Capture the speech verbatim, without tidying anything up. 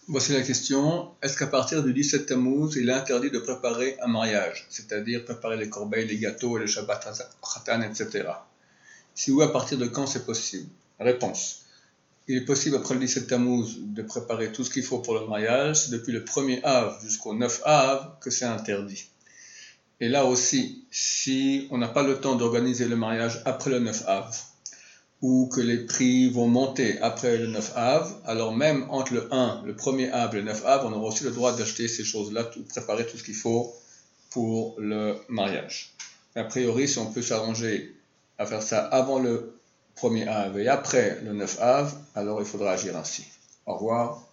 Voici la question. Est-ce qu'à partir du dix-sept Tammuz, il est interdit de préparer un mariage, c'est-à-dire préparer les corbeilles, les gâteaux, les Shabbat Khatan, et cetera. Si oui, à partir de quand c'est possible? Réponse. Il est possible après le dix-sept Tammuz de préparer tout ce qu'il faut pour le mariage. C'est depuis le premier Av jusqu'au neuf Av que c'est interdit. Et là aussi, si on n'a pas le temps d'organiser le mariage après le neuf Av, ou que les prix vont monter après le neuf Av, alors même entre le un, le premier Av et le neuf Av, on aura aussi le droit d'acheter ces choses-là, de préparer tout ce qu'il faut pour le mariage. A priori, si on peut s'arranger à faire ça avant le premier Av et après le neuf Av, alors il faudra agir ainsi. Au revoir.